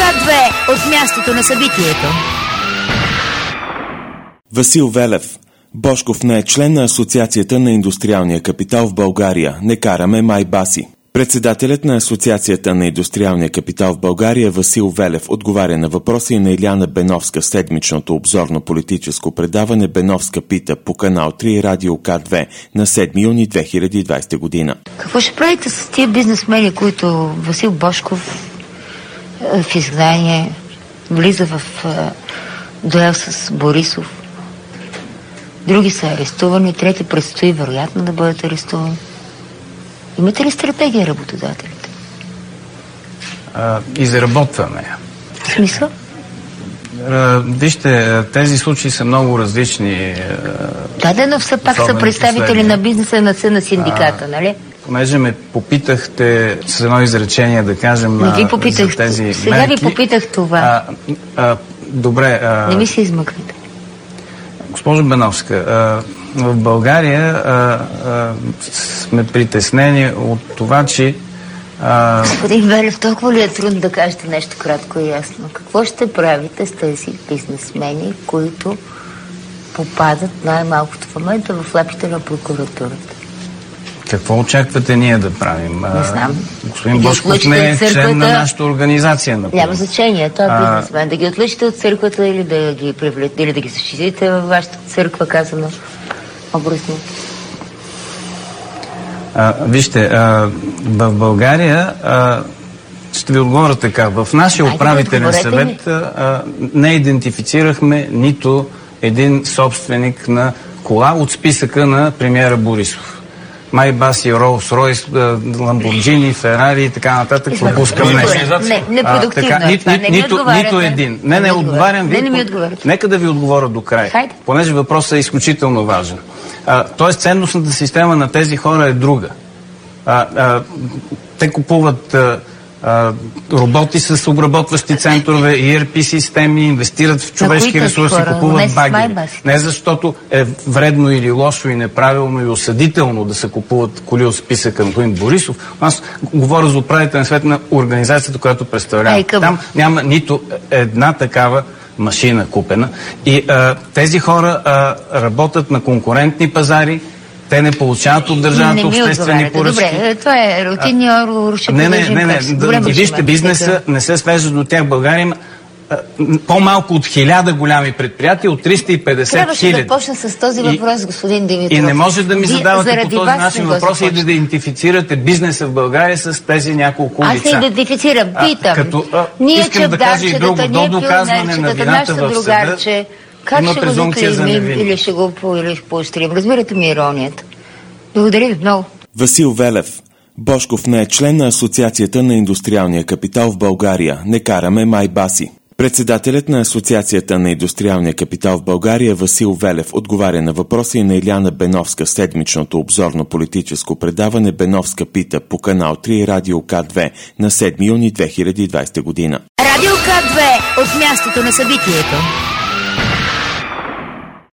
К2 от мястото на събитието. Васил Велев. Божков не е член на Асоциацията на индустриалния капитал в България. Не караме майбаси. Председателят на Асоциацията на индустриалния капитал в България Васил Велев отговаря на въпроси на Иляна Беновска седмичното обзорно политическо предаване «Беновска пита» по канал 3 Радио К2 на 7 юни 2020 година. Какво ще правите с тия бизнесмени, които Васил Божков в изгнание влиза в дуел с Борисов? Други са арестувани, трети предстои вероятно да бъдат арестувани. Имате ли стратегия, работодателите? Изработваме я. В смисъл? Вижте, тези случаи са много различни. Да, но все пак са представители на бизнеса, на синдиката, нали? Понеже ме попитахте с едно изречение да кажем не ви попитах, за тези сега мерки. Ви попитах това. Добре. Не ми се измъквате. Госпожо Беновска, в България сме притеснени от това, че... Господин Велев, толкова ли е трудно да кажете нещо кратко и ясно? Какво ще правите с тези бизнесмени, които попадат най-малкото в момента в лапите на прокуратурата? Какво очаквате ние да правим? Не знам. Господин Божков не е член на нашата организация. Няма значение. Той е бизнесмен. Да ги отлъчите от църквата или да ги привлечете, или да ги защитите във вашата църква, казано образно. Вижте, в България ще ви отговоря така. В нашия управителен съвет не идентифицирахме нито един собственик на кола от списъка на премиера Борисов. Майбаси, Ролс Ройс, Ламборджини, Ферари и така нататък. Пропускам нещо. Нито един. Не отговарям ви. Нека да ви отговоря до край. Понеже въпросът е изключително важен. Тоест ценностната система на тези хора е друга. Те купуват роботи с обработващи центрове, ERP системи, инвестират в човешки ресурси, купуват багери. Не защото е вредно или лошо и неправилно и осъдително да се купуват коли от списъка на господин Борисов. Аз говоря за управителен съвет на организацията, която представлявам. Там няма нито една такава машина купена. И тези хора работят на конкурентни пазари. Те не получават от държавата обществени поръчки. Добре, това е рутинни оруши. Не. Вижте, бизнеса не се свежда до тях. България има по-малко от 1000 голями предприятия, от 350 000. Трябваше да почна с този въпрос, господин Димитров. И не може да ми задавате по този начин въпроси и да идентифицирате бизнеса в България с тези няколко лица. Аз се идентифицирам, питам. Искам да кажа и друго. До доказване на вината в съда как ще го заклеймим или ще го поощрим? Разбирате ми иронията. Благодаря ви много. Васил Велев. Божков не е член на Асоциацията на индустриалния капитал в България. Не караме майбаси. Председателят на Асоциацията на индустриалния капитал в България Васил Велев отговаря на въпроси на Иляна Беновска седмичното обзорно политическо предаване «Беновска пита» по канал 3 Радио К2 на 7 юни 2020 година. Радио К2 от мястото на събитието.